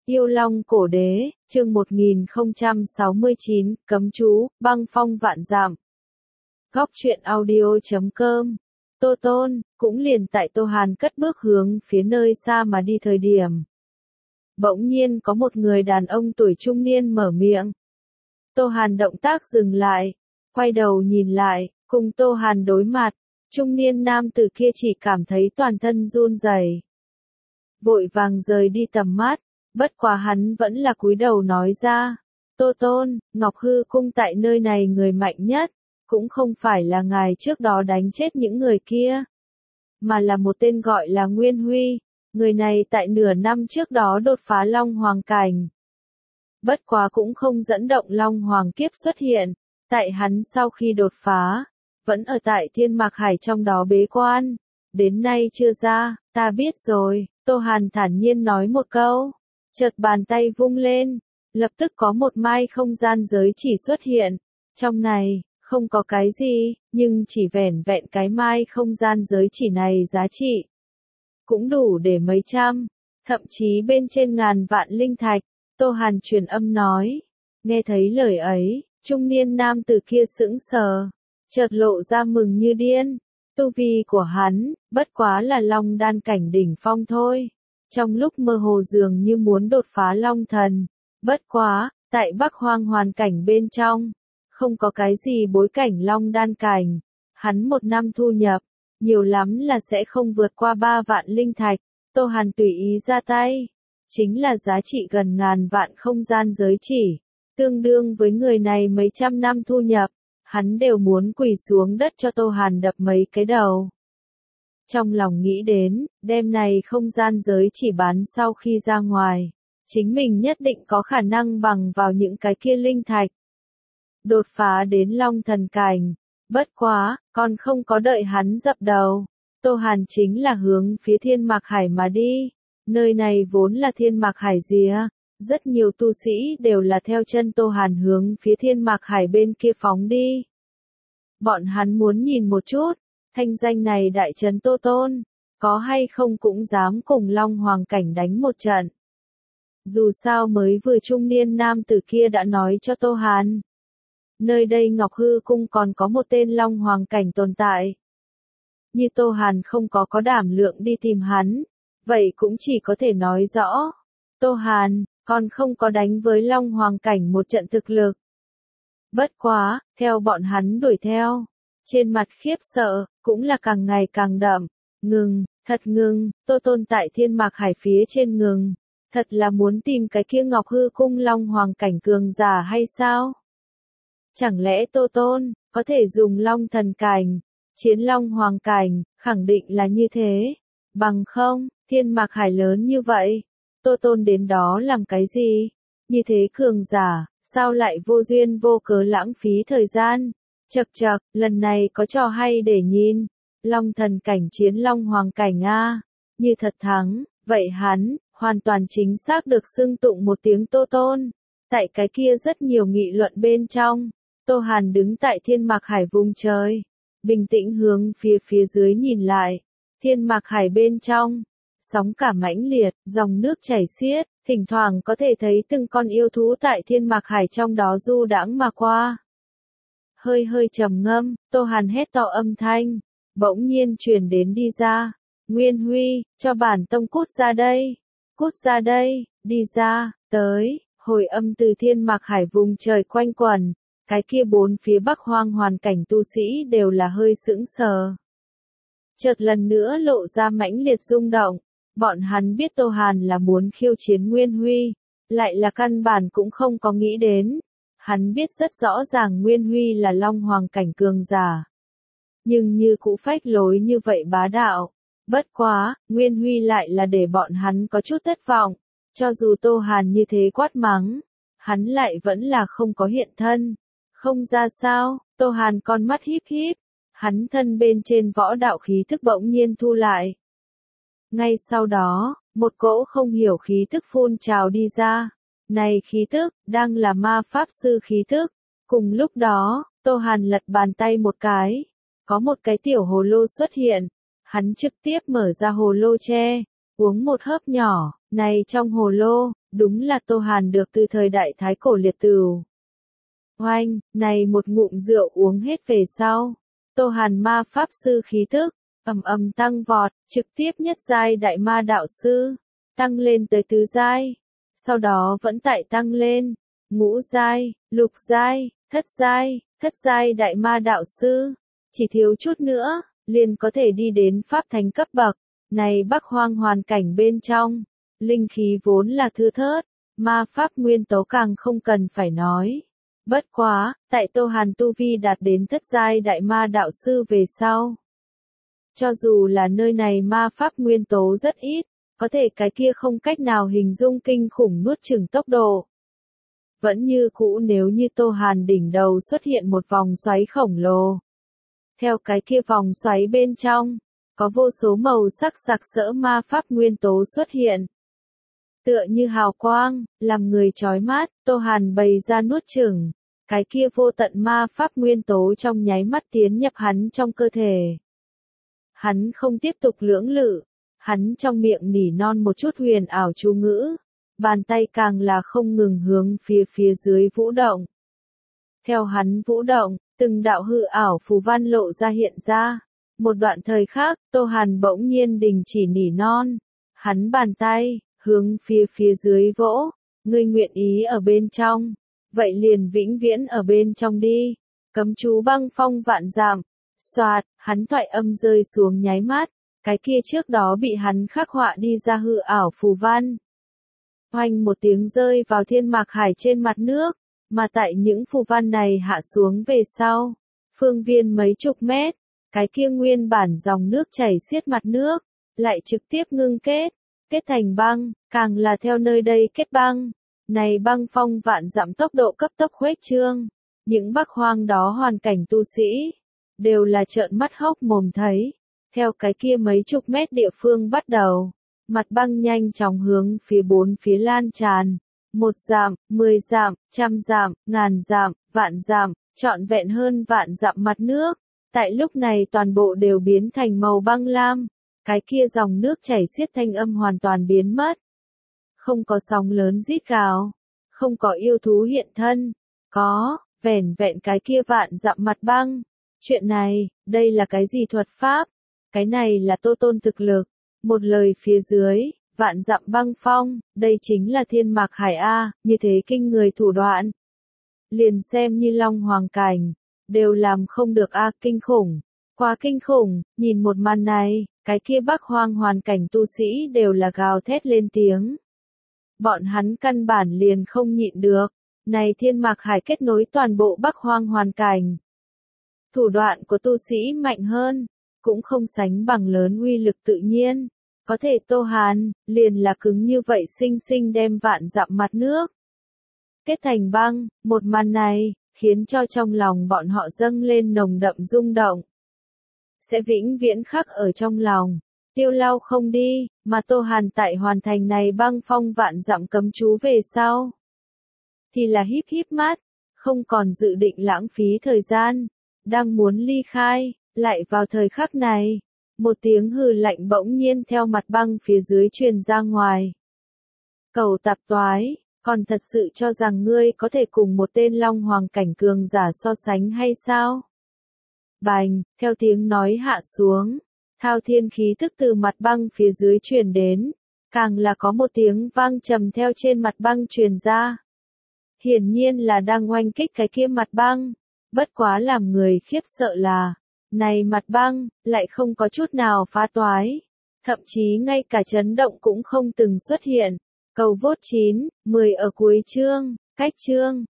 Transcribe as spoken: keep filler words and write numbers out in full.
Yêu Long Cổ Đế, chương một nghìn không trăm sáu mươi chín, cấm chú, băng phong vạn dặm. Góc truyện audio chấm com. Tô Tôn, cũng liền tại Tô Hàn cất bước hướng phía nơi xa mà đi thời điểm. Bỗng nhiên có một người đàn ông tuổi trung niên mở miệng. Tô Hàn động tác dừng lại, quay đầu nhìn lại, cùng Tô Hàn đối mặt, trung niên nam tử kia chỉ cảm thấy toàn thân run rẩy, vội vàng rời đi tầm mắt. Bất quá hắn vẫn là cúi đầu nói ra, Tô Tôn, Ngọc Hư Cung tại nơi này người mạnh nhất, cũng không phải là ngài trước đó đánh chết những người kia, mà là một tên gọi là Nguyên Huy, người này tại nửa năm trước đó đột phá Long Hoàng Cảnh. Bất quá cũng không dẫn động Long Hoàng Kiếp xuất hiện, tại hắn sau khi đột phá, vẫn ở tại Thiên Mạc Hải trong đó bế quan, đến nay chưa ra, ta biết rồi, Tô Hàn thản nhiên nói một câu. Chợt bàn tay vung lên, lập tức có một mai không gian giới chỉ xuất hiện. Trong này, không có cái gì, nhưng chỉ vẻn vẹn cái mai không gian giới chỉ này giá trị cũng đủ để mấy trăm, thậm chí bên trên ngàn vạn linh thạch. Tô Hàn truyền âm nói. Nghe thấy lời ấy, trung niên nam tử kia sững sờ, chợt lộ ra mừng như điên. Tu vi của hắn, bất quá là Long Đan cảnh đỉnh phong thôi. Trong lúc mơ hồ dường như muốn đột phá Long Thần, bất quá, tại Bắc Hoang hoàn cảnh bên trong, không có cái gì bối cảnh Long Đan cảnh, hắn một năm thu nhập, nhiều lắm là sẽ không vượt qua ba vạn linh thạch. Tô Hàn tùy ý ra tay, chính là giá trị gần ngàn vạn không gian giới chỉ, tương đương với người này mấy trăm năm thu nhập, hắn đều muốn quỳ xuống đất cho Tô Hàn đập mấy cái đầu. Trong lòng nghĩ đến, đêm này không gian giới chỉ bán sau khi ra ngoài, chính mình nhất định có khả năng bằng vào những cái kia linh thạch. Đột phá đến Long Thần Cảnh, bất quá, còn không có đợi hắn dập đầu. Tô Hàn chính là hướng phía Thiên Mạc Hải mà đi, nơi này vốn là Thiên Mạc Hải rìa, rất nhiều tu sĩ đều là theo chân Tô Hàn hướng phía Thiên Mạc Hải bên kia phóng đi. Bọn hắn muốn nhìn một chút. Thanh danh này đại trấn Tô Tôn, có hay không cũng dám cùng Long Hoàng Cảnh đánh một trận. Dù sao mới vừa trung niên nam tử kia đã nói cho Tô Hàn. Nơi đây Ngọc Hư Cung còn có một tên Long Hoàng Cảnh tồn tại. Như Tô Hàn không có có đảm lượng đi tìm hắn, vậy cũng chỉ có thể nói rõ. Tô Hàn, còn không có đánh với Long Hoàng Cảnh một trận thực lực. Bất quá, theo bọn hắn đuổi theo. Trên mặt khiếp sợ, cũng là càng ngày càng đậm. Ngừng, thật ngừng, Tô Tôn tại Thiên Mạc Hải phía trên ngừng. Thật là muốn tìm cái kia Ngọc Hư Cung Long Hoàng Cảnh cường giả hay sao? Chẳng lẽ Tô Tôn, có thể dùng Long Thần Cảnh, chiến Long Hoàng Cảnh, khẳng định là như thế. Bằng không, Thiên Mạc Hải lớn như vậy, Tô Tôn đến đó làm cái gì? Như thế cường giả, sao lại vô duyên vô cớ lãng phí thời gian? Chậc chậc, lần này có trò hay để nhìn. Long Thần Cảnh chiến Long Hoàng Cảnh a, như thật thắng, vậy hắn, hoàn toàn chính xác được xưng tụng một tiếng Tô Tôn. Tại cái kia rất nhiều nghị luận bên trong, Tô Hàn đứng tại Thiên Mạc Hải vùng trời, bình tĩnh hướng phía phía dưới nhìn lại. Thiên Mạc Hải bên trong, sóng cả mãnh liệt, dòng nước chảy xiết, thỉnh thoảng có thể thấy từng con yêu thú tại Thiên Mạc Hải trong đó du đãng mà qua. Hơi hơi trầm ngâm, Tô Hàn hét to âm thanh, bỗng nhiên truyền đến đi ra. Nguyên Huy, cho bản tông cút ra đây, cút ra đây, đi ra, tới, hồi âm từ Thiên Mạc Hải vùng trời quanh quẩn, cái kia bốn phía Bắc Hoang hoàn cảnh tu sĩ đều là hơi sững sờ. Chợt lần nữa lộ ra mãnh liệt rung động, bọn hắn biết Tô Hàn là muốn khiêu chiến Nguyên Huy, lại là căn bản cũng không có nghĩ đến. Hắn biết rất rõ ràng Nguyên Huy là Long Hoàng Cảnh cường giả. Nhưng như cũ phách lối như vậy bá đạo. Bất quá, Nguyên Huy lại là để bọn hắn có chút thất vọng. Cho dù Tô Hàn như thế quát mắng, hắn lại vẫn là không có hiện thân. Không ra sao, Tô Hàn con mắt híp híp. Hắn thân bên trên võ đạo khí thức bỗng nhiên thu lại. Ngay sau đó, một cỗ không hiểu khí thức phun trào đi ra. Này khí tức, đang là ma pháp sư khí tức. Cùng lúc đó, Tô Hàn lật bàn tay một cái. Có một cái tiểu hồ lô xuất hiện. Hắn trực tiếp mở ra hồ lô tre. uống một hớp nhỏ, này trong hồ lô, đúng là Tô Hàn được từ thời đại thái cổ liệt tửu. Oanh, này một ngụm rượu uống hết về sau, Tô Hàn ma pháp sư khí tức, ầm ầm tăng vọt, trực tiếp nhất giai đại ma đạo sư, tăng lên tới tứ giai, sau đó vẫn tại tăng lên, ngũ giai, lục giai, thất giai, thất giai đại ma đạo sư, chỉ thiếu chút nữa, liền có thể đi đến pháp thánh cấp bậc. Này Bắc Hoang hoàn cảnh bên trong, linh khí vốn là thưa thớt, ma pháp nguyên tố càng không cần phải nói. Bất quá, tại Tô Hàn tu vi đạt đến thất giai đại ma đạo sư về sau. Cho dù là nơi này ma pháp nguyên tố rất ít, có thể cái kia không cách nào hình dung kinh khủng nuốt chửng tốc độ. Vẫn như cũ nếu như Tô Hàn đỉnh đầu xuất hiện một vòng xoáy khổng lồ. Theo cái kia vòng xoáy bên trong, có vô số màu sắc sặc sỡ ma pháp nguyên tố xuất hiện. Tựa như hào quang, làm người chói mắt, Tô Hàn bày ra nuốt chửng, cái kia vô tận ma pháp nguyên tố trong nháy mắt tiến nhập hắn trong cơ thể. Hắn không tiếp tục lưỡng lự, hắn trong miệng nỉ non một chút huyền ảo chú ngữ, bàn tay càng là không ngừng hướng phía phía dưới vũ động. Theo hắn vũ động, từng đạo hư ảo phù văn lộ ra hiện ra. Một đoạn thời khác, Tô Hàn bỗng nhiên đình chỉ nỉ non. Hắn bàn tay, hướng phía phía dưới vỗ. Ngươi nguyện ý ở bên trong. Vậy liền vĩnh viễn ở bên trong đi. Cấm chú băng phong vạn giảm. Xoạt, hắn thoại âm rơi xuống nháy mắt. Cái kia trước đó bị hắn khắc họa đi ra hư ảo phù văn. Oanh một tiếng rơi vào thiên mạc hải trên mặt nước. Mà tại những phù văn này hạ xuống về sau. Phương viên mấy chục mét. Cái kia nguyên bản dòng nước chảy xiết mặt nước, lại trực tiếp ngưng kết, kết thành băng, càng là theo nơi đây kết băng. Này băng phong vạn dặm tốc độ cấp tốc khuếch trương, những Bắc Hoang đó hoàn cảnh tu sĩ, đều là trợn mắt hốc mồm thấy. Theo cái kia mấy chục mét địa phương bắt đầu, mặt băng nhanh chóng hướng phía bốn phía lan tràn. Một dặm, mười dặm, trăm dặm, ngàn dặm, vạn dặm, trọn vẹn hơn vạn dặm mặt nước. Tại lúc này toàn bộ đều biến thành màu băng lam, cái kia dòng nước chảy xiết thanh âm hoàn toàn biến mất. Không có sóng lớn rít gào, không có yêu thú hiện thân, có, vẻn vẹn cái kia vạn dặm mặt băng. Chuyện này, đây là cái gì thuật pháp? Cái này là Tô Tôn thực lực. Một lời phía dưới, vạn dặm băng phong, đây chính là thiên mạc hải A, như thế kinh người thủ đoạn. Liền xem như Long Hoàng cảnh. Đều làm không được a kinh khủng, quá kinh khủng, nhìn một màn này, cái kia Bắc Hoang hoàn cảnh tu sĩ đều là gào thét lên tiếng. Bọn hắn căn bản liền không nhịn được, này thiên mạc hải kết nối toàn bộ Bắc Hoang hoàn cảnh. Thủ đoạn của tu sĩ mạnh hơn, cũng không sánh bằng lớn uy lực tự nhiên, có thể Tô Hàn, liền là cứng như vậy sinh sinh đem vạn dặm mặt nước. Kết thành băng, một màn này, khiến cho trong lòng bọn họ dâng lên nồng đậm rung động. Sẽ vĩnh viễn khắc ở trong lòng, tiêu lao không đi, mà Tô Hàn tại hoàn thành này băng phong vạn dặm cấm chú về sau. Thì là híp híp mắt, không còn dự định lãng phí thời gian, đang muốn ly khai, lại vào thời khắc này. Một tiếng hừ lạnh bỗng nhiên theo mặt băng phía dưới truyền ra ngoài. Cầu tạp toái. Còn thật sự cho rằng ngươi có thể cùng một tên Long Hoàng cảnh cường giả so sánh hay sao? Bành, theo tiếng nói hạ xuống, thao thiên khí tức từ mặt băng phía dưới truyền đến, càng là có một tiếng vang trầm theo trên mặt băng truyền ra. Hiển nhiên là đang oanh kích cái kia mặt băng, bất quá làm người khiếp sợ là, này mặt băng, lại không có chút nào phá toái, thậm chí ngay cả chấn động cũng không từng xuất hiện. Cầu vốt chín, mười ở cuối chương, cách chương.